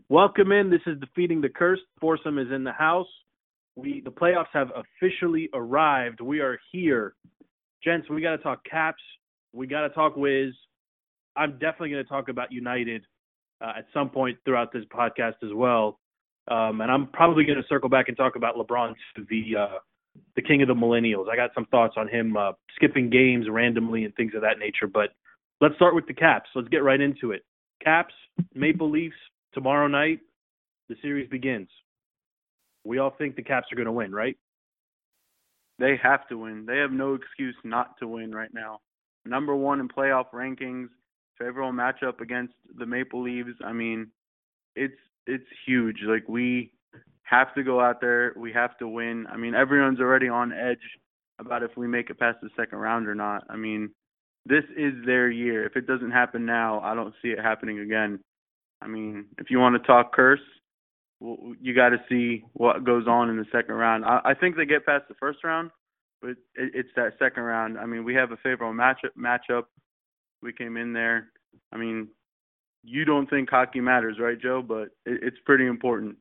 Welcome in. This is Defeating the Curse. Foursome is in the house. The playoffs have officially arrived. We are here. Gents, we got to talk Caps. We got to talk Wiz. I'm definitely going to talk about United at some point throughout this podcast as well. And I'm probably going to circle back and talk about LeBron, the king of the millennials. I got some thoughts on him skipping games randomly and things of that nature. But let's start with the Caps. Let's get right into it. Caps, Maple Leafs, tomorrow night, the series begins. We all think the Caps are going to win, right? They have to win. They have no excuse not to win right now. Number one in playoff rankings, favorable matchup against the Maple Leafs. I mean, it's huge. Like, we have to go out there. We have to win. I mean, everyone's already on edge about if we make it past the second round or not. I mean, this is their year. If it doesn't happen now, I don't see it happening again. I mean, if you want to talk curse, well, you got to see what goes on in the second round. I think they get past the first round, but it's that second round. I mean, we have a favorable matchup. We came in there. I mean, you don't think hockey matters, right, Joe? But it's pretty important.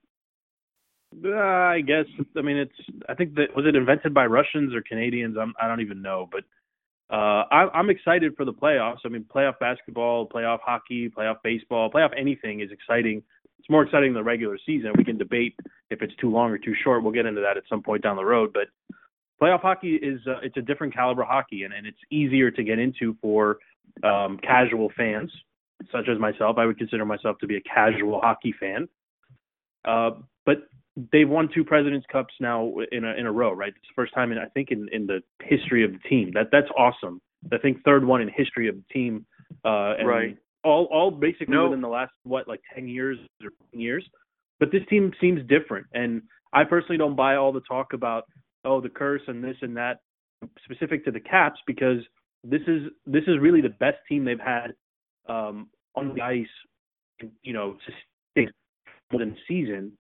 I guess. I mean, I think that was it invented by Russians or Canadians? I don't even know, but I'm excited for the playoffs. I mean, playoff basketball, playoff hockey, playoff baseball, playoff anything is exciting. It's more exciting than the regular season. We can debate if it's too long or too short. We'll get into that at some point down the road. But playoff hockey is it's a different caliber hockey, and it's easier to get into for casual fans, such as myself. I would consider myself to be a casual hockey fan. But they've won 2 President's Cups now in a row, right? It's the first time I think in the history of the team. That's awesome. I think third one in history of the team. Right. All basically within the last 10 years or 15 years. But this team seems different, and I personally don't buy all the talk about the curse and this and that specific to the Caps, because this is really the best team they've had on the ice, sustained more than a season.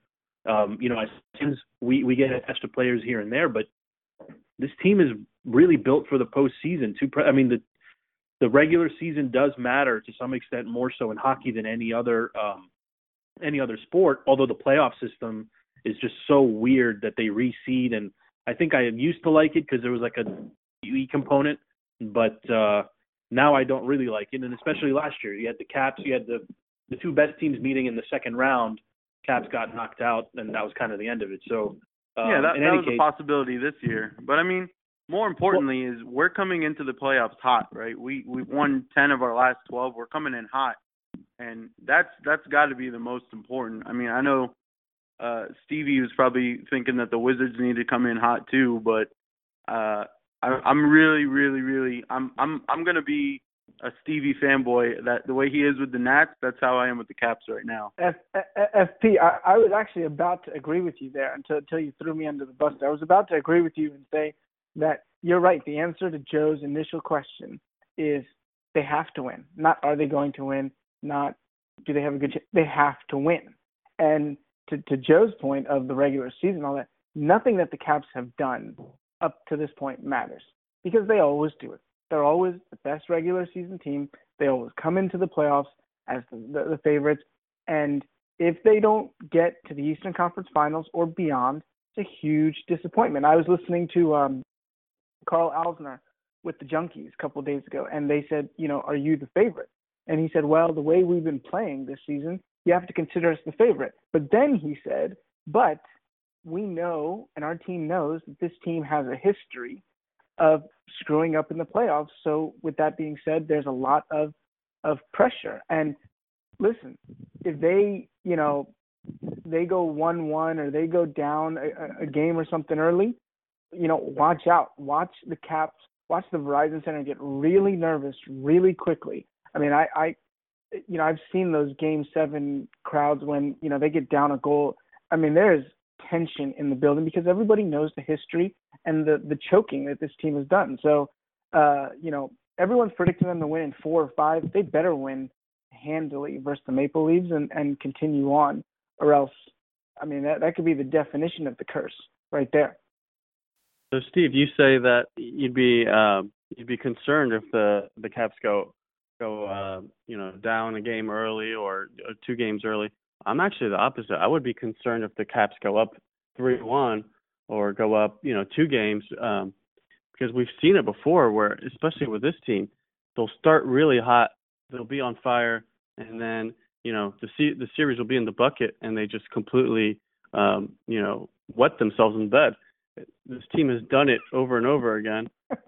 We get attached to players here and there, but this team is really built for the postseason. The regular season does matter to some extent, more so in hockey than any other sport. Although the playoff system is just so weird that they reseed, and I think I used to like it because there was like a UE component, but now I don't really like it. And especially last year, you had the Caps, you had the 2 best teams meeting in the second round. Caps got knocked out, and that was kind of the end of it. So that was a possibility this year. But I mean, more importantly, is we're coming into the playoffs hot, right? We've won 10 of our last 12. We're coming in hot, and that's got to be the most important. I mean, I know Stevie was probably thinking that the Wizards need to come in hot too, but I'm really, really, really I'm gonna be a Stevie fanboy. That the way he is with the Nats, that's how I am with the Caps right now. FP, I was actually about to agree with you there until you threw me under the bus. I was about to agree with you and say that you're right. The answer to Joe's initial question is they have to win. Not are they going to win, not do they have a good chance. They have to win. And to Joe's point of the regular season, all that, nothing that the Caps have done up to this point matters, because they always do it. They're always the best regular season team. They always come into the playoffs as the favorites. And if they don't get to the Eastern Conference Finals or beyond, it's a huge disappointment. I was listening to Carl Alsner with the Junkies a couple of days ago, and they said, are you the favorite? And he said, well, the way we've been playing this season, you have to consider us the favorite. But then he said, but we know, and our team knows, that this team has a history of screwing up in the playoffs. So with that being said, there's a lot of pressure. And listen, if they go 1-1 or they go down a game or something early, watch out. Watch the Caps, watch the Verizon Center get really nervous really quickly. I mean, I've seen those Game 7 crowds when, they get down a goal. I mean, there's tension in the building because everybody knows the history and the choking that this team has done. So, everyone's predicting them to win in 4 or 5. They better win handily versus the Maple Leafs and continue on, or else, I mean, that could be the definition of the curse right there. So, Steve, you say that you'd be concerned if the Caps go down a game early or 2 games early. I'm actually the opposite. I would be concerned if the Caps go up 3-1 or go up, 2 games, because we've seen it before where, especially with this team, they'll start really hot, they'll be on fire, and then, the series will be in the bucket and they just completely, wet themselves in bed. This team has done it over and over again.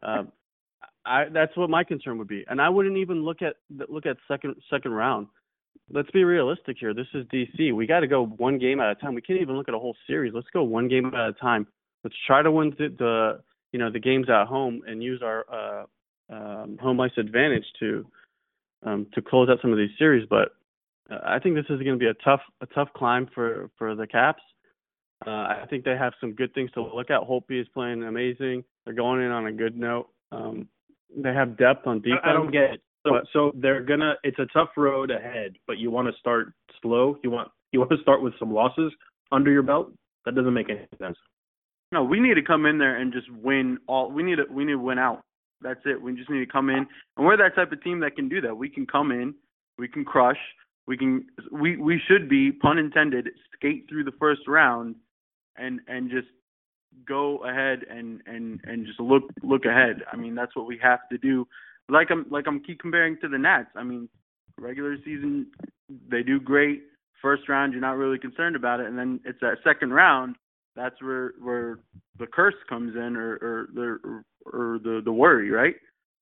That's what my concern would be, and I wouldn't even look at second round. Let's be realistic here. This is DC. We got to go one game at a time. We can't even look at a whole series. Let's go one game at a time. Let's try to win the games at home and use our home ice advantage to close out some of these series. But I think this is going to be a tough climb for the Caps. I think they have some good things to look at. Holtby is playing amazing. They're going in on a good note. They have depth on defense. I don't get it. So they're gonna. It's a tough road ahead, but you want to start slow. You want to start with some losses under your belt. That doesn't make any sense. No, we need to come in there and just win all. We need to win out. That's it. We just need to come in, and we're that type of team that can do that. We can come in, we can crush. We should be, pun intended, skate through the first round, and just go ahead and just look ahead. I mean, that's what we have to do. Like I'm keep comparing to the Nats. I mean, regular season they do great. First round you're not really concerned about it, and then it's that second round that's where the curse comes in, or the worry, right?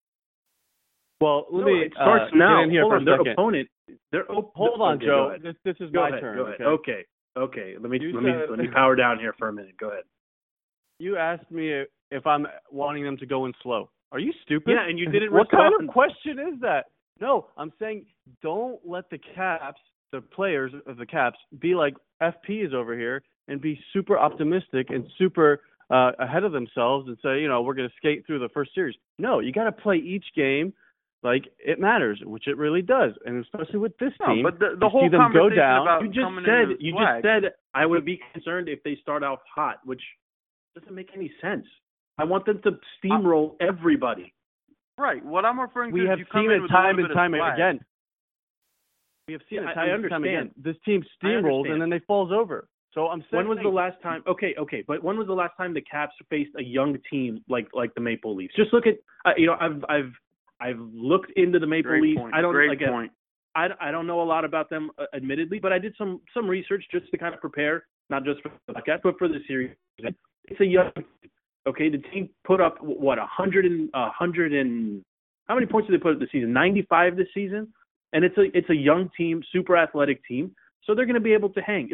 Well, it starts now. Get in here Hold for on, a their second. opponent. Hold on, Joe. This is go my ahead, turn. Go ahead. Okay. Let me power down here for a minute. Go ahead. You asked me if I'm wanting them to go in slow. Are you stupid? Yeah, and you didn't What respond. kind of question is that? No, I'm saying don't let the Caps, the players of the Caps, be like FP is over here and be super optimistic and super ahead of themselves and say, we're going to skate through the first series. No, you got to play each game like it matters, which it really does, and especially with this team. But the whole see them go down. about You just said I would be concerned if they start off hot, which doesn't make any sense. I want them to steamroll everybody. Right. What I'm referring to we is have you come seen in it with time a and time swag. again. We have seen it time and time again. This team steamrolls and then they falls over. So I'm saying, when was the last time? Okay, but when was the last time the Caps faced a young team like the Maple Leafs? Just look at I've looked into the Maple Leafs. Point. I don't Great point. I don't know a lot about them, admittedly, but I did some research just to kind of prepare, not just for the podcast, but for the series. It's a young. Okay, the team put up 100 and how many points did they put up this season? 95 this season, and it's a young team, super athletic team, so they're going to be able to hang.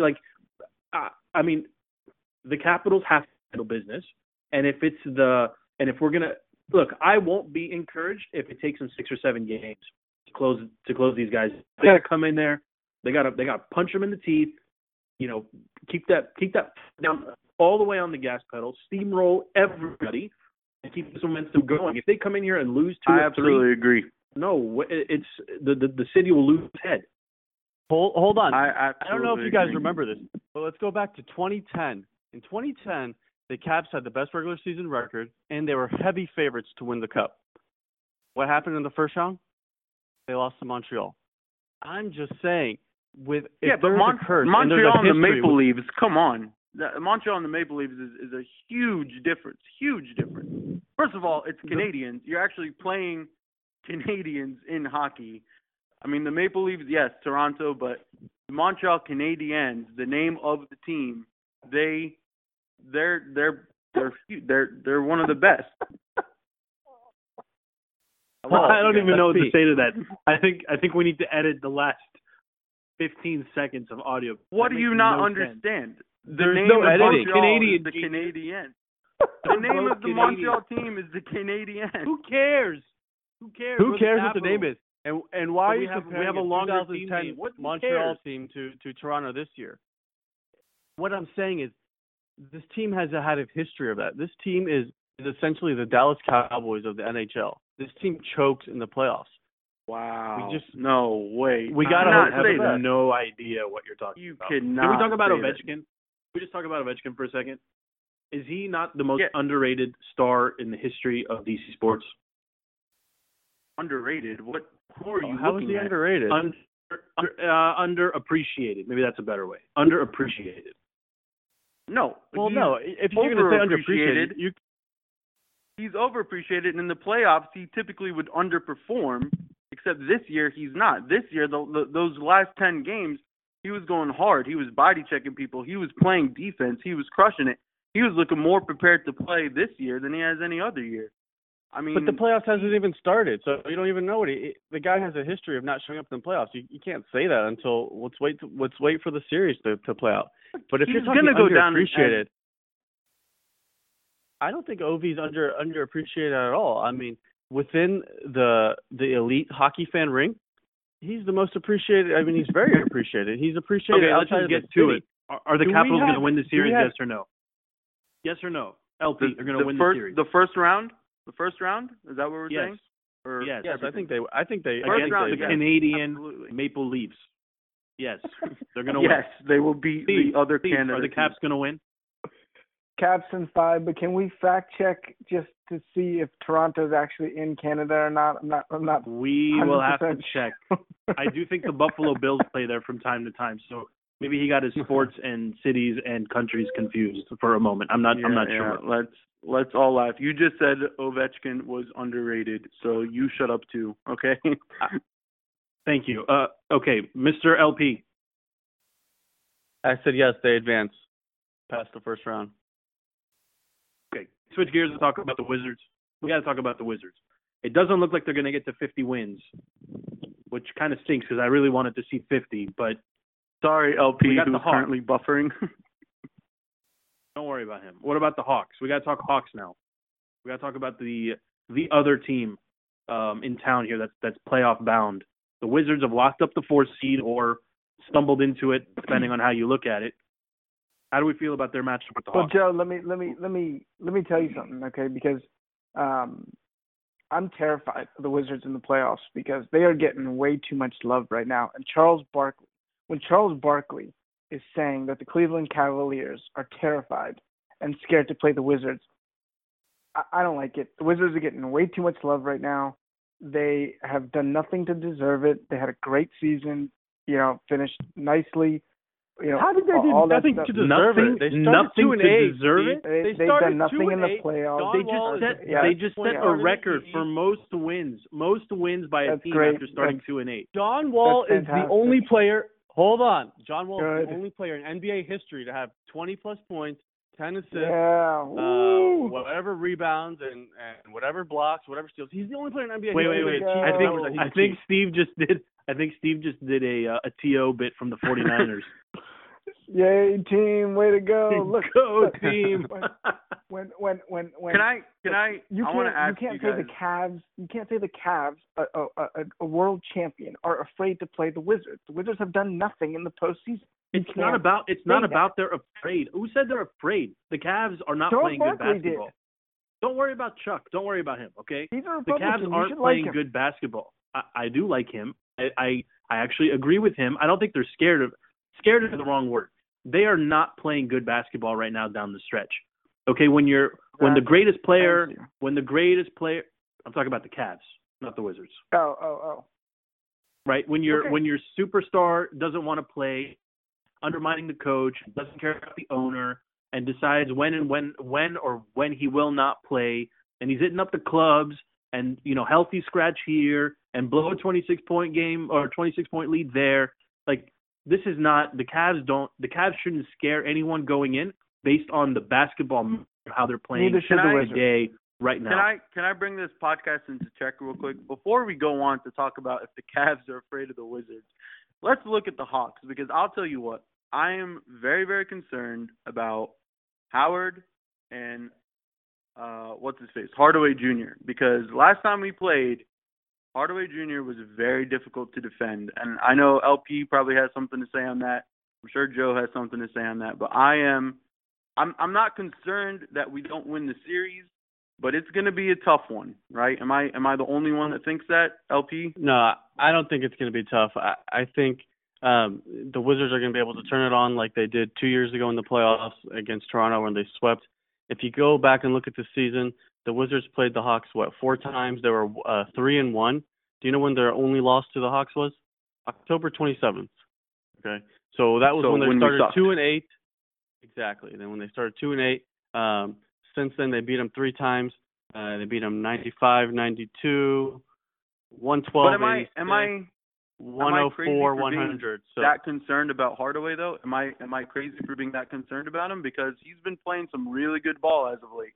I mean, the Capitals have to handle business, and if we're gonna look, I won't be encouraged if it takes them 6 or 7 games to close these guys. They got to come in there, they got to punch them in the teeth, keep that down all the way on the gas pedal, steamroll everybody, and keep this momentum going. If they come in here and lose 2 or 3, I absolutely agree. No, it's the city will lose its head. Hold on. I don't know if you guys remember this, but let's go back to 2010. In 2010, the Caps had the best regular season record, and they were heavy favorites to win the Cup. What happened in the first round? They lost to Montreal. I'm just saying, but Montreal and the Maple Leafs, come on. Montreal and the Maple Leafs is a huge difference. Huge difference. First of all, it's Canadians. You're actually playing Canadians in hockey. I mean, the Maple Leafs, yes, Toronto, but the Montreal Canadiens, the name of the team, they're one of the best. I don't even know what to say to that. I think we need to edit the last 15 seconds of audio. What do you not understand? There's no editing. Canadian, the Canadian. The name of the Montreal team is the Canadiens. Who cares? Who cares what the name is? And why are you comparing we have a longer 2010 Montreal team to Toronto this year? What I'm saying is this team has had a history of that. This team is essentially the Dallas Cowboys of the NHL. This team chokes in the playoffs. Wow. No way. We got to have no idea what you're talking about. Cannot. Can we talk about Ovechkin? Can we just talk about Ovechkin for a second? Is he not the most underrated star in the history of DC sports? Underrated? Who are you How looking is he at? underrated? Underappreciated. Maybe that's a better way. Underappreciated. No. Well, no. If you're going to say underappreciated, he's overappreciated, and in the playoffs, he typically would underperform, except this year he's not. This year, those last 10 games, he was going hard. He was body-checking people. He was playing defense. He was crushing it. He was looking more prepared to play this year than he has any other year. I mean, but the playoffs hasn't even started, so you don't even know the guy has a history of not showing up in the playoffs. You can't say that until let's wait for the series to play out. But if you're talking underappreciated, I don't think Ovi's underappreciated at all. I mean, within the elite hockey fan ring, he's the most appreciated. I mean, he's very appreciated. He's appreciated. Okay, let's just get to it. Are the Capitals going to win the series? Yes or no? Yes or no? LP, they're going to win the series. The first round? The first round? Is that what we're saying? Or yes, I think they. First round the Canadian Maple Leafs. Yes, they're going to win. Yes, they will beat the other Canada. Are the Caps going to win? Caps in 5, but can we fact check just to see if Toronto's actually in Canada or not? I'm not. We will have to check. I do think the Buffalo Bills play there from time to time, so maybe he got his sports and cities and countries confused for a moment. I'm not sure. Let's all laugh. You just said Ovechkin was underrated, so you shut up too, okay? Thank you. Okay, Mr. LP. I said yes, they advance past the first round. Okay, switch gears and talk about the Wizards. We got to talk about the Wizards. It doesn't look like they're going to get to 50 wins, which kind of stinks because I really wanted to see 50, but sorry, LP, who's currently buffering. Don't worry about him. What about the Hawks? We got to talk Hawks now. We got to talk about the other team in town here that's playoff bound. The Wizards have locked up the 4th seed or stumbled into it, depending on how you look at it. How do we feel about their matchup with the Hawks? Well, Joe, let me tell you something, okay? Because I'm terrified of the Wizards in the playoffs because they are getting way too much love right now. And when Charles Barkley is saying that the Cleveland Cavaliers are terrified and scared to play the Wizards, I don't like it. The Wizards are getting way too much love right now. They have done nothing to deserve it. They had a great season, finished nicely. How did they do nothing to deserve it? They started 2-8. Deserve it? They've done nothing in the playoffs. They just set a record for most wins by a team after starting 2-8. John Wall is the only player. Hold on. John Wall is the only player in NBA history to have 20-plus points, 10 assists, whatever rebounds and whatever blocks, whatever steals. He's the only player in NBA history. Wait. I think Steve just did a TO bit from the 49ers. Yay, team! Way to go! Look, go team! When can I? I want to ask you guys. You can't say the Cavs, a world champion, are afraid to play the Wizards. The Wizards have done nothing in the postseason. It's not about they're afraid. Who said they're afraid? The Cavs are not playing good basketball. Don't worry about Chuck. Don't worry about him. Okay. The Cavs aren't playing good basketball. I do like him. I actually agree with him. I don't think they're scared of. Scared is the wrong word. They are not playing good basketball right now down the stretch. Okay, when the greatest player, I'm talking about the Cavs, not the Wizards. Oh. Right, when your superstar doesn't want to play, undermining the coach, doesn't care about the owner, and decides when he will not play, and he's hitting up the clubs and healthy scratch here and blow a 26-point game or 26-point lead there. Like, this is not the Cavs shouldn't scare anyone going in based on the basketball how they're playing today right now. Can I bring this podcast into check real quick before we go on to talk about if the Cavs are afraid of the Wizards? Let's look at the Hawks because I'll tell you what, I am very, very concerned about Howard and Hardaway Jr. because last time we played, Hardaway Jr. was very difficult to defend, and I know LP probably has something to say on that. I'm sure Joe has something to say on that, but I'm not concerned that we don't win the series, but it's going to be a tough one, right? Am I the only one that thinks that, LP? No, I don't think it's going to be tough. I think the Wizards are going to be able to turn it on like they did 2 years ago in the playoffs against Toronto when they swept. If you go back and look at the season, the Wizards played the Hawks, 4 times? They were 3-1. Do you know when their only loss to the Hawks was? October 27th. Okay, so that was So when they when we started sucked. 2-8. Exactly. And then when they started 2-8, since then they beat them 3 times. They beat them 95, 92, 112, But am I 104, crazy for 100. So that concerned about Hardaway though? Am I crazy for being that concerned about him? Because he's been playing some really good ball as of late.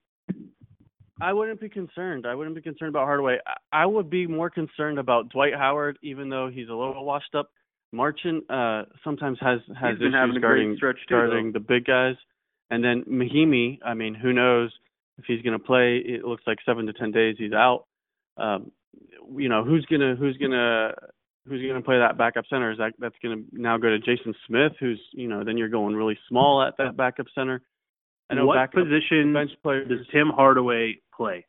I wouldn't be concerned. I wouldn't be concerned about Hardaway. I would be more concerned about Dwight Howard, even though he's a little washed up. Marchant sometimes has He's been issues having a great guarding stretch too, guarding the big guys, and then Mahimi. I mean, who knows if he's going to play? It looks like 7 to 10 days he's out. Who's gonna play that backup center? That's gonna now go to Jason Smith, who's then you're going really small at that backup center. I know what position bench player does Tim Hardaway play?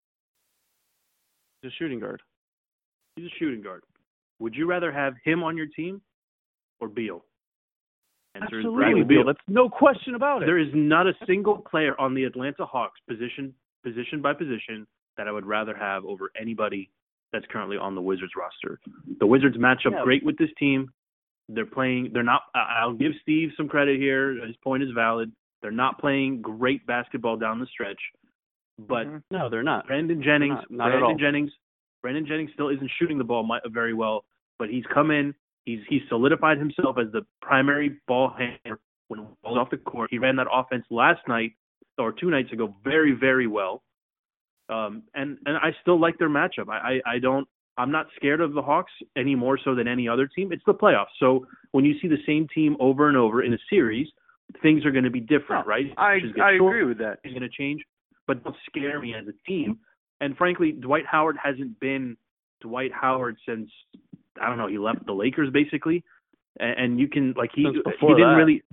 He's a shooting guard. He's a shooting guard. Would you rather have him on your team or Beal? Answer is Bradley Absolutely, Beal. That's no question about it. There is not a single player on the Atlanta Hawks, position by position, that I would rather have over anybody that's currently on the Wizards roster. The Wizards match up great with this team. They're not. I'll give Steve some credit here. His point is valid. They're not playing great basketball down the stretch, but no, they're not. Brandon Jennings, not at all. Brandon Jennings still isn't shooting the ball very well, but he's come in. He's solidified himself as the primary ball handler when he was off the court. He ran that offense last night or 2 nights ago very, very well. And I still like their matchup. I'm not scared of the Hawks any more so than any other team. It's the playoffs. So when you see the same team over and over in a series, things are going to be different, right? I agree with that. It's going to change, but don't scare me as a team. And frankly, Dwight Howard hasn't been Dwight Howard since, I don't know, he left the Lakers basically. And you can, like, he didn't really.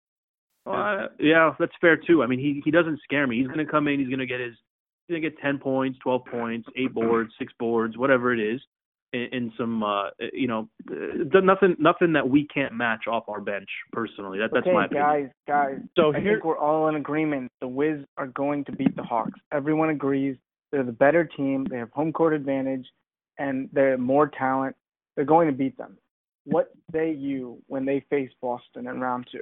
Yeah, that's fair too. I mean, he doesn't scare me. He's going to come in. He's going to get 10 points, 12 points, 8 boards, 6 boards, whatever it is, in some nothing that we can't match off our bench. Personally, that's my opinion. Guys. So I think we're all in agreement. The Wiz are going to beat the Hawks. Everyone agrees they're the better team. They have home court advantage, and they're more talent. They're going to beat them. What say you when they face Boston in round 2?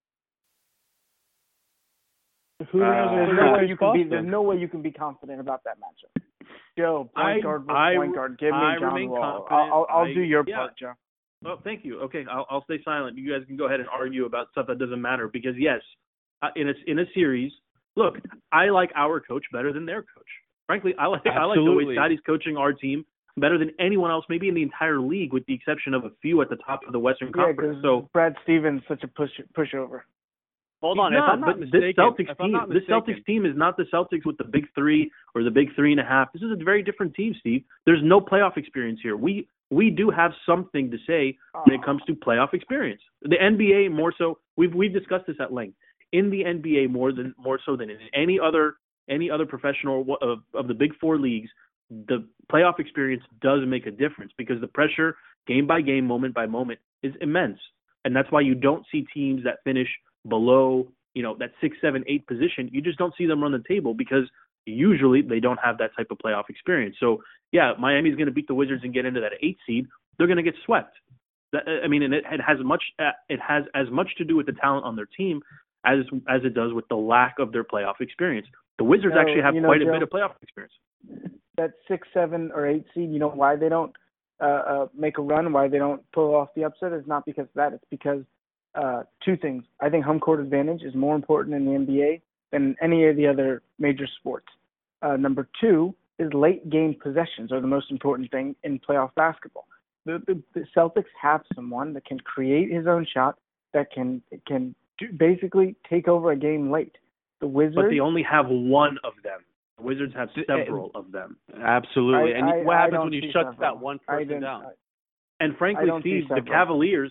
Who knows? There's no way you can be confident about that matchup. Joe, point guard versus point guard. Give me John Wall. I'll do your part, Joe. Well, thank you. Okay, I'll stay silent. You guys can go ahead and argue about stuff that doesn't matter because, yes, in a series, look, I like our coach better than their coach. Frankly, I like the way Scotty's coaching our team better than anyone else, maybe in the entire league, with the exception of a few at the top of the Western Conference. So Brad Stevens such a pushover. Hold on, this Celtics team is not the Celtics with the big 3 or the big 3.5. This is a very different team, Steve. There's no playoff experience here. We do have something to say when it comes to playoff experience. The NBA more so. We've discussed this at length. In the NBA more so than in any other professional of the big 4 leagues, the playoff experience does make a difference because the pressure, game by game, moment by moment, is immense, and that's why you don't see teams that finish below, that 6, 7, 8 position. You just don't see them run the table because usually they don't have that type of playoff experience. So yeah, Miami's going to beat the Wizards and get into that 8 seed. They're going to get swept. And it has as much to do with the talent on their team as it does with the lack of their playoff experience. The Wizards actually have quite a bit of playoff experience. That 6, 7, or 8 seed, why they don't make a run, why they don't pull off the upset is not because of that. It's because 2 things. I think home court advantage is more important in the NBA than any of the other major sports. Number 2 is late game possessions are the most important thing in playoff basketball. The Celtics have someone that can create his own shot, that can basically take over a game late. The Wizards, but they only have one of them. The Wizards have several of them. Absolutely. What happens when you shut that one person down? And frankly, Steve, the Cavaliers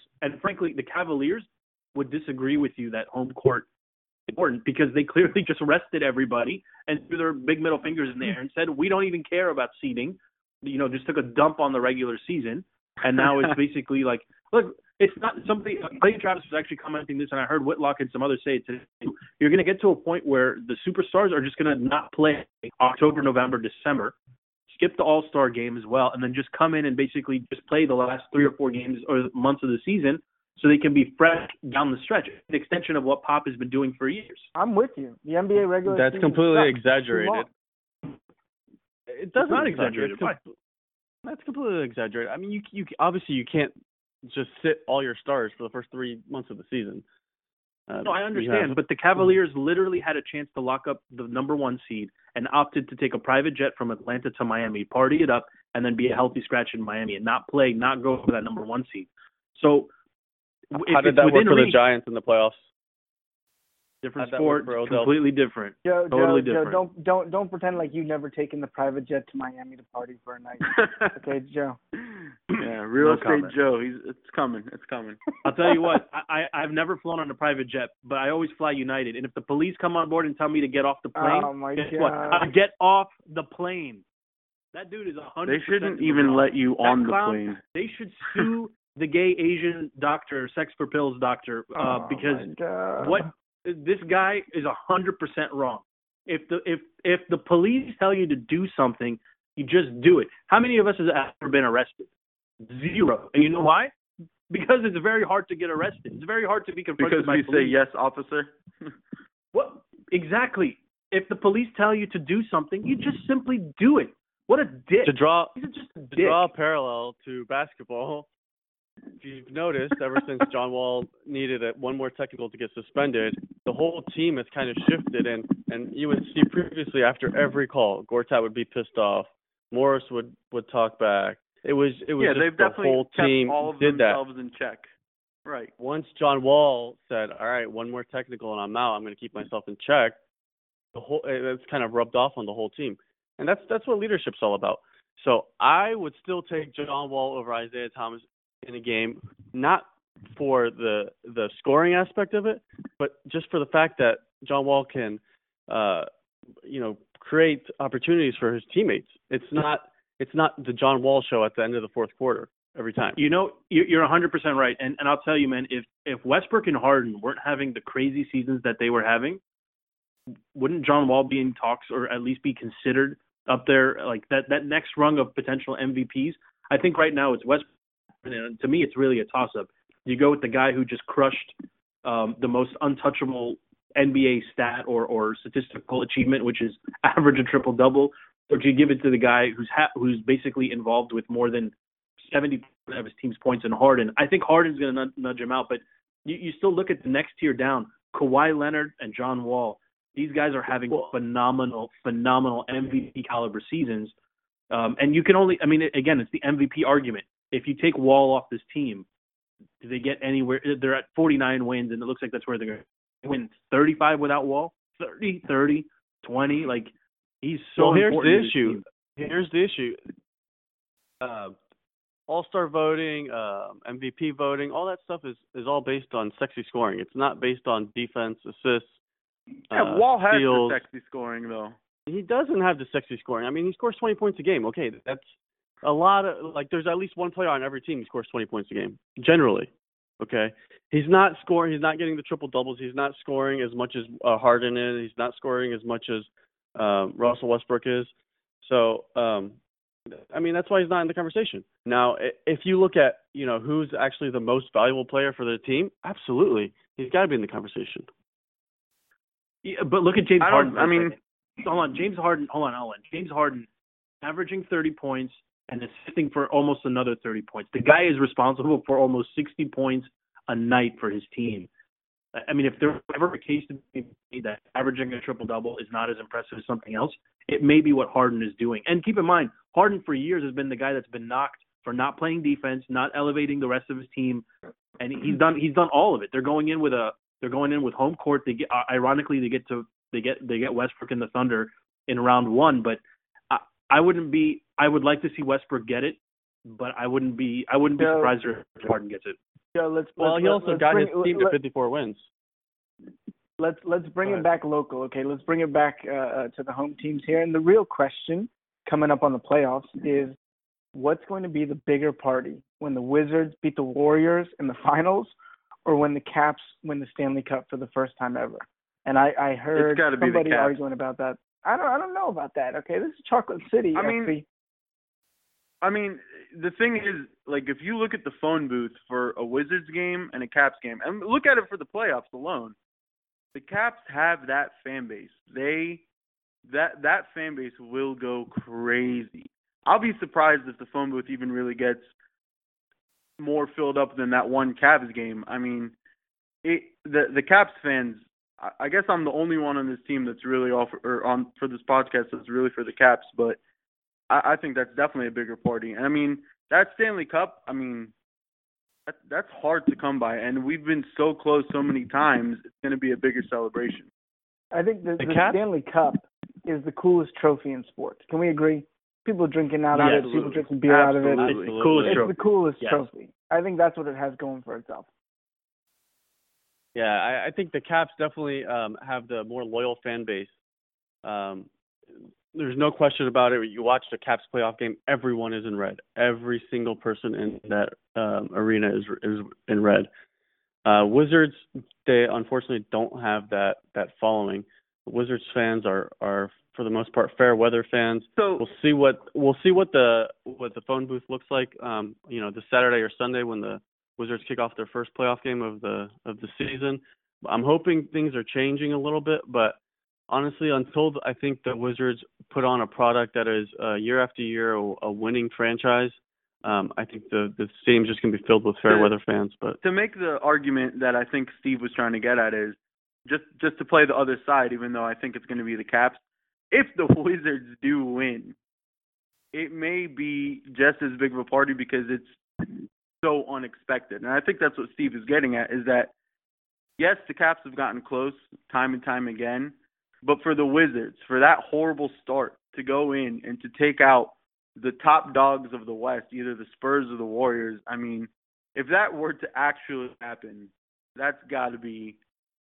would disagree with you that home court is important because they clearly just rested everybody and threw their big middle fingers in the air and said, we don't even care about seeding. Just took a dump on the regular season. And now it's basically like, look, it's not something. Clay Travis was actually commenting this, and I heard Whitlock and some others say it today. You're going to get to a point where the superstars are just going to not play October, November, December. skip the All-Star game as well, and then just come in and basically just play the last 3 or 4 games or months of the season so they can be fresh down the stretch. An extension of what Pop has been doing for years. I'm with you. The NBA regular That's season completely sucks. exaggerated. It doesn't. It's not exaggerated. That's completely exaggerated. I mean, you obviously you can't just sit all your stars for the first 3 months of the season. No, I understand, but the Cavaliers literally had a chance to lock up the number 1 seed and opted to take a private jet from Atlanta to Miami, party it up, and then be a healthy scratch in Miami and not go for that number 1 seed. So, how did that work for the Giants in the playoffs? Different sport, completely different. Totally different. Joe, don't pretend like you've never taken the private jet to Miami to party for a night. Okay, Joe. Yeah, real estate Joe. It's coming. I'll tell you what. I've never flown on a private jet, but I always fly United. And if the police come on board and tell me to get off the plane, guess what? I get off the plane. That dude is 100%. They shouldn't even let you on the plane. They should sue the gay Asian doctor, sex for pills doctor, because what. This guy is 100% wrong. If the police tell you to do something, you just do it. How many of us have ever been arrested? 0. And you know why? Because it's very hard to get arrested. It's very hard to be confronted by police. Because we say yes, officer. What? Exactly. If the police tell you to do something, you just simply do it. What a dick. To draw a parallel to basketball, if you've noticed, ever since John Wall needed one more technical to get suspended, the whole team has kind of shifted, and you would see previously after every call, Gortat would be pissed off, Morris would talk back. It was just the whole team all of did that. In check. Right. Once John Wall said, "All right, one more technical and I'm out. I'm going to keep myself in check," it's kind of rubbed off on the whole team, and that's what leadership's all about. So I would still take John Wall over Isaiah Thomas in a game, not for the scoring aspect of it, but just for the fact that John Wall can, create opportunities for his teammates. It's not the John Wall show at the end of the fourth quarter every time. You know, you're 100% right, and I'll tell you, man, if Westbrook and Harden weren't having the crazy seasons that they were having, wouldn't John Wall be in talks or at least be considered up there, like that next rung of potential MVPs? I think right now it's Westbrook. And to me, it's really a toss-up. You go with the guy who just crushed the most untouchable NBA stat or statistical achievement, which is average a triple-double, or do you give it to the guy who's basically involved with more than 70% of his team's points in Harden? I think Harden's going to nudge him out, but you still look at the next tier down, Kawhi Leonard and John Wall. These guys are having phenomenal MVP-caliber seasons. And you can only – I mean, again, it's the MVP argument. If you take Wall off this team, do they get anywhere? They're at 49 wins, and it looks like that's where they're going to win 35 without Wall, 30, 20. Like, he's so important. Here's the issue. All-Star voting, MVP voting, all that stuff is all based on sexy scoring. It's not based on defense, assists, Wall has steals. the sexy scoring, though. He doesn't have the sexy scoring. I mean, he scores 20 points a game. Okay, that's a lot of, there's at least one player on every team who scores 20 points a game, generally. Okay? He's not scoring. He's not getting the triple-doubles. He's not scoring as much as Harden is. He's not scoring as much as Russell Westbrook is. So, I mean, that's why he's not in the conversation. Now, if you look at, who's actually the most valuable player for the team, absolutely. He's got to be in the conversation. Yeah, but look at James Harden. Hold on. James Harden, averaging 30 points and assisting for almost another 30 points. The guy is responsible for almost 60 points a night for his team. I mean, if there were ever a case to be that averaging a triple-double is not as impressive as something else, it may be what Harden is doing. And keep in mind, Harden for years has been the guy that's been knocked for not playing defense, not elevating the rest of his team, and he's done all of it. They're going in with home court. They get, ironically, they get Westbrook and the Thunder in round one, but I would like to see Westbrook get it, but I wouldn't be surprised if Harden gets it. He also got his team to 54 wins. Let's bring it back local, okay? Let's bring it back to the home teams here. And the real question coming up on the playoffs is, what's going to be the bigger party, when the Wizards beat the Warriors in the finals, or when the Caps win the Stanley Cup for the first time ever? And I heard somebody arguing about that. I don't know about that. Okay, this is Chocolate City. I mean, the thing is, like, if you look at the phone booth for a Wizards game and a Caps game, and look at it for the playoffs alone, the Caps have that fan base. That fan base will go crazy. I'll be surprised if the phone booth even really gets more filled up than that one Cavs game. I mean, the Caps fans. I guess I'm the only one on this team that's really for this podcast that's really for the Caps, but I think that's definitely a bigger party. And I mean, that Stanley Cup, I mean, that's hard to come by, and we've been so close so many times. It's going to be a bigger celebration. I think the Stanley Cup is the coolest trophy in sports. Can we agree? People drinking out of it, people drinking beer out of it. Absolutely. It's the coolest trophy. I think that's what it has going for itself. Yeah, I think the Caps definitely have the more loyal fan base. There's no question about it. You watch the Caps playoff game, everyone is in red. Every single person in that arena is in red. Wizards, they unfortunately don't have that following. The Wizards fans are for the most part fair weather fans. So we'll see what the phone booth looks like. This Saturday or Sunday when the Wizards kick off their first playoff game of the season. I'm hoping things are changing a little bit, but honestly, until I think the Wizards put on a product that is year after year a winning franchise, I think the stadium's just going to be filled with fair weather fans. But to make the argument that I think Steve was trying to get at is just to play the other side, even though I think it's going to be the Caps. If the Wizards do win, it may be just as big of a party because it's so unexpected. And I think that's what Steve is getting at, is that, yes, the Caps have gotten close time and time again, but for the Wizards, for that horrible start to go in and to take out the top dogs of the West, either the Spurs or the Warriors, I mean, if that were to actually happen, that's got to be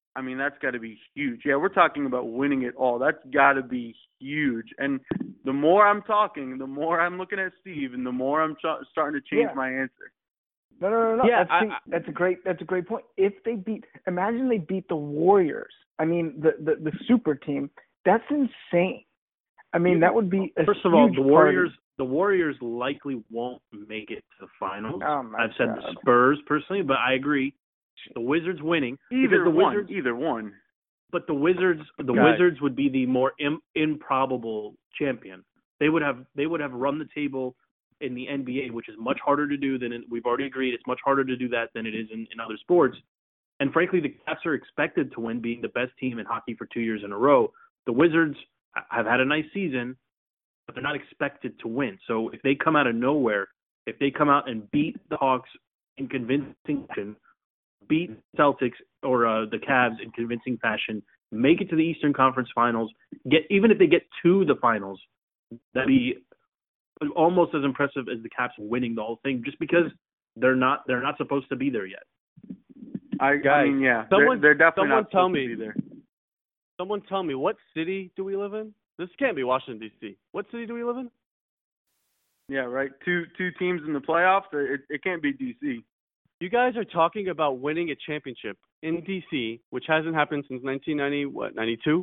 huge. Yeah, we're talking about winning it all. That's got to be huge. And the more I'm talking, the more I'm looking at Steve, and the more I'm starting to change my answer. No. Yeah, that's a great point. If imagine they beat the Warriors. I mean, the super team. That's insane. I mean, that would be a first of all, huge the Warriors likely won't make it to the finals. I've said God. the Spurs personally, but I agree. The Wizards winning. Either one. But the Wizards would be the more improbable champion. They would have run the table in the NBA, which is much harder to do than we've already agreed. It's much harder to do that than it is in other sports. And frankly, the Caps are expected to win, being the best team in hockey for 2 years in a row. The Wizards have had a nice season, but they're not expected to win. So if they come out of nowhere, if they come out and beat the Hawks in convincing fashion, beat Celtics or the Cavs in convincing fashion, make it to the Eastern Conference Finals, even if they get to the finals, that'd be almost as impressive as the Caps winning the whole thing, just because they're not supposed to be there yet. I mean, yeah, they're definitely not supposed to be there. Someone tell me, what city do we live in? This can't be Washington, D.C. What city do we live in? Yeah, right. Two teams in the playoffs. It can't be D.C. You guys are talking about winning a championship in D.C., which hasn't happened since 92?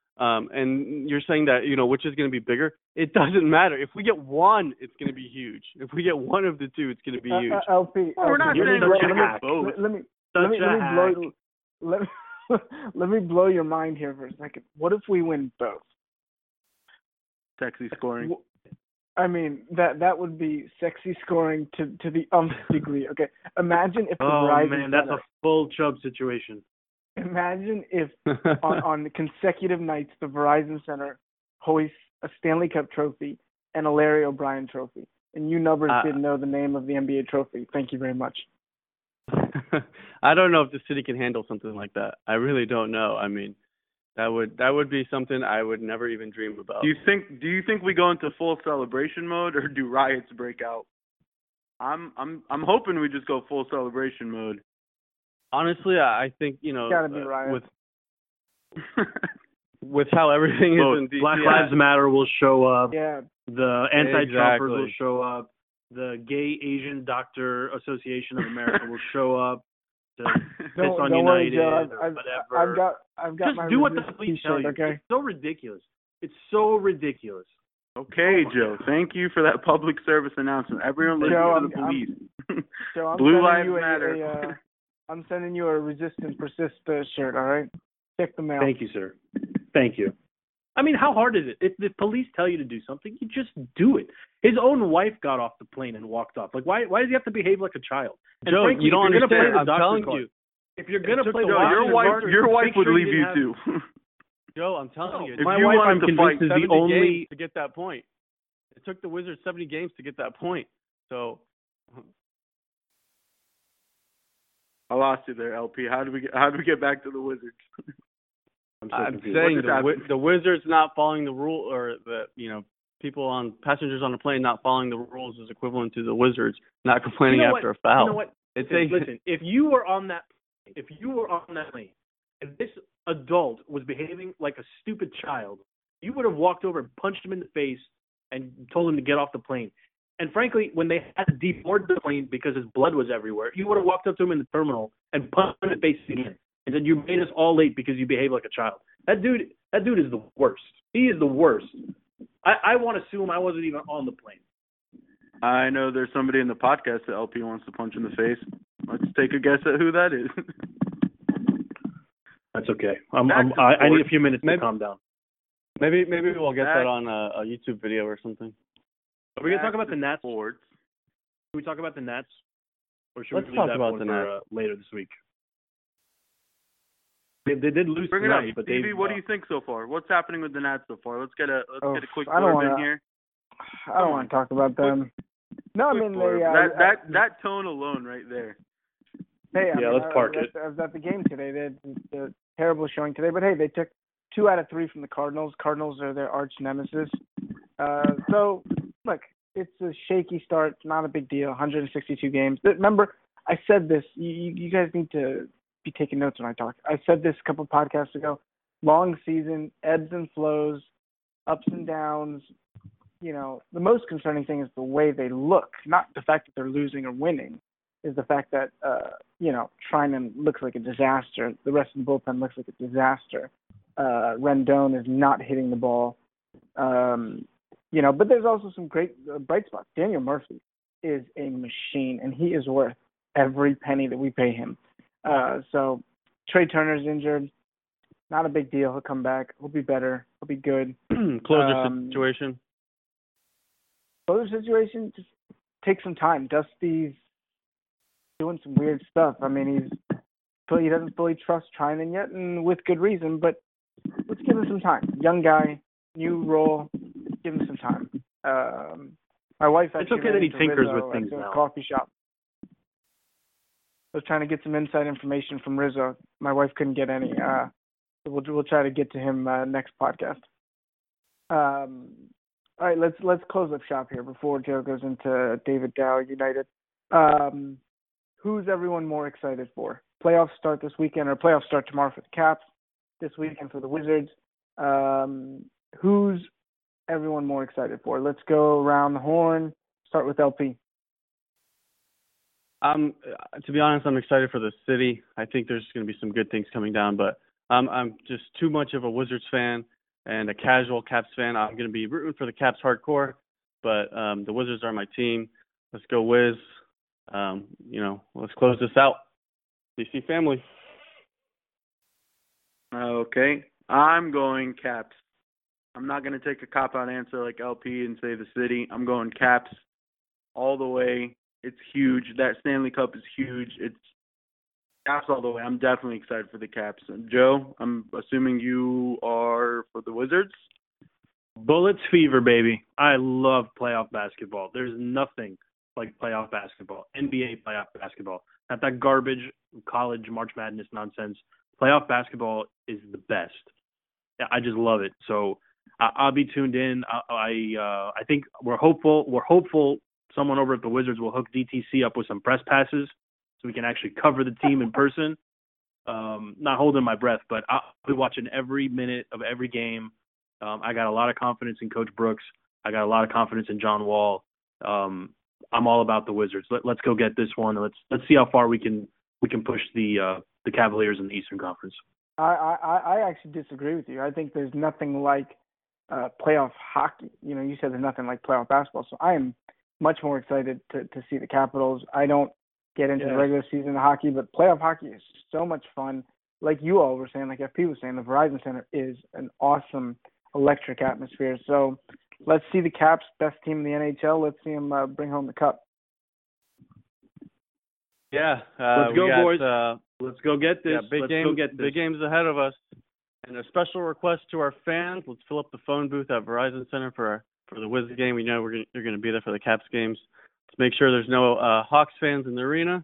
And you're saying that, which is going to be bigger? It doesn't matter. If we get one, it's going to be huge. If we get one of the two, it's going to be huge. LP, we're not saying let me blow your mind here for a second. What if we win both? Sexy scoring. I mean, that would be sexy scoring to the umpth degree. Okay, imagine if the Verizon man, that's a full Chubb situation. Imagine if on the consecutive nights the Verizon Center hoists a Stanley Cup trophy and a Larry O'Brien trophy, and you numbers didn't know the name of the NBA trophy. Thank you very much. I don't know if the city can handle something like that. I really don't know. I mean, that would be something I would never even dream about. Do you think we go into full celebration mode, or do riots break out? I'm hoping we just go full celebration mode. Honestly, I think gotta be riots. with how everything is in DC. Black Lives Matter will show up. Yeah. The anti-Trumpers will show up. The Gay Asian Doctor Association of America will show up. The Piss on United Joe, or whatever. I've got just my do what the police tell you. Okay? It's so ridiculous. It's so ridiculous. Okay, Joe. Thank you for that public service announcement. Everyone listen Joe, to the police. Joe, I'm Blue sending Lives you Matter. I'm sending you a resist and persist shirt. All right, check the mail. Thank you, sir. Thank you. I mean, how hard is it? If the police tell you to do something, you just do it. His own wife got off the plane and walked off. Like, why does he have to behave like a child? And Joe, frankly, you don't if you're understand. gonna play the I'm telling card, you. if you're gonna play the your wife would leave you too. Joe, I'm telling you. If my you wife, wanted I'm to convinced, fight, is 70 the only. games to get that point. It took the Wizards 70 games to get that point. So I lost you there, LP. How do we get back to the Wizards? I'm saying happened? the Wizards not following the rule, or passengers on the plane not following the rules is equivalent to the Wizards not complaining after a foul. You know what? Listen, if you were on that plane and this adult was behaving like a stupid child, you would have walked over and punched him in the face and told him to get off the plane. And frankly, when they had to deboard the plane because his blood was everywhere, you would have walked up to him in the terminal and punched him in the face again and said, "You made us all late because you behaved like a child." That dude is the worst. He is the worst. I want to sue him. I wasn't even on the plane. I know there's somebody in the podcast that LP wants to punch in the face. Let's take a guess at who that is. That's okay. I need a few minutes to calm down. Maybe we'll get that on a YouTube video or something. Are we going to talk about the Nats? Sports. Should we talk about the Nats? Or should Let's we leave talk that about one the for Nats. later this week? They did lose Bring tonight, it up, but Stevie. What do you think so far? What's happening with the Nats so far? Let's get a quick I don't blurb in here. I don't want to talk about them. No, I mean that tone alone right there. Hey, let's park it. I was at the game today. They had a terrible showing today, but hey, they took 2 out of 3 from the Cardinals. Cardinals are their arch nemesis. So look, it's a shaky start. Not a big deal. 162 games. But remember, I said this. You guys need to be taking notes when I talk. I said this a couple of podcasts ago. Long season, ebbs and flows, ups and downs. You know, the most concerning thing is the way they look, not the fact that they're losing or winning, is the fact that, Treinen looks like a disaster. The rest of the bullpen looks like a disaster. Rendon is not hitting the ball. But there's also some great bright spots. Daniel Murphy is a machine, and he is worth every penny that we pay him. So Trey Turner's injured. Not a big deal. He'll come back. He'll be better. He'll be good. Closer situation. Closer situation, just take some time. Dusty's doing some weird stuff. I mean, he doesn't fully trust Treinen yet, and with good reason, but let's give him some time. Young guy, new role, give him some time. My wife actually it's okay that he tinkers with things at now. A coffee shop. I was trying to get some inside information from Rizzo. My wife couldn't get any. We'll try to get to him next podcast. All right, let's close up shop here before Joe goes into David Dow United. Who's everyone more excited for? Playoffs start this weekend, or playoffs start tomorrow for the Caps, this weekend for the Wizards. Who's everyone more excited for? Let's go around the horn. Start with LP. To be honest, I'm excited for the city. I think there's going to be some good things coming down, but I'm just too much of a Wizards fan and a casual Caps fan. I'm going to be rooting for the Caps hardcore, but the Wizards are my team. Let's go Wiz. Let's close this out. DC family. Okay. I'm going Caps. I'm not going to take a cop-out answer like LP and say the city. I'm going Caps all the way. It's huge. That Stanley Cup is huge. It's Caps all the way. I'm definitely excited for the Caps. And Joe, I'm assuming you are for the Wizards? Bullets fever, baby. I love playoff basketball. There's nothing like playoff basketball, NBA playoff basketball. Not that garbage college March Madness nonsense. Playoff basketball is the best. I just love it. So I'll be tuned in. I think we're hopeful. Someone over at the Wizards will hook DTC up with some press passes so we can actually cover the team in person. Not holding my breath, but I'll be watching every minute of every game. I got a lot of confidence in Coach Brooks. I got a lot of confidence in John Wall. I'm all about the Wizards. Let's go get this one. Let's see how far we can push the Cavaliers in the Eastern Conference. I actually disagree with you. I think there's nothing like playoff hockey. You know, you said there's nothing like playoff basketball, so I am much more excited to see the Capitals. I don't get into the regular season of hockey, but playoff hockey is so much fun. Like you all were saying, like FP was saying, the Verizon Center is an awesome, electric atmosphere. So let's see the Caps, best team in the NHL. Let's see them bring home the cup. Yeah, let's go, boys. Let's go get this. Yeah, big games ahead of us. And a special request to our fans: let's fill up the phone booth at Verizon Center for the Wiz game. We know you're going to be there for the Caps games. Let's make sure there's no Hawks fans in the arena.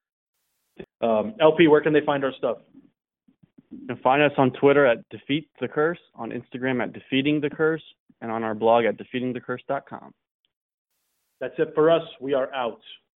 LP, where can they find our stuff? You can find us on Twitter at Defeat the Curse, on Instagram at Defeating the Curse, and on our blog at defeatingthecurse.com. That's it for us. We are out.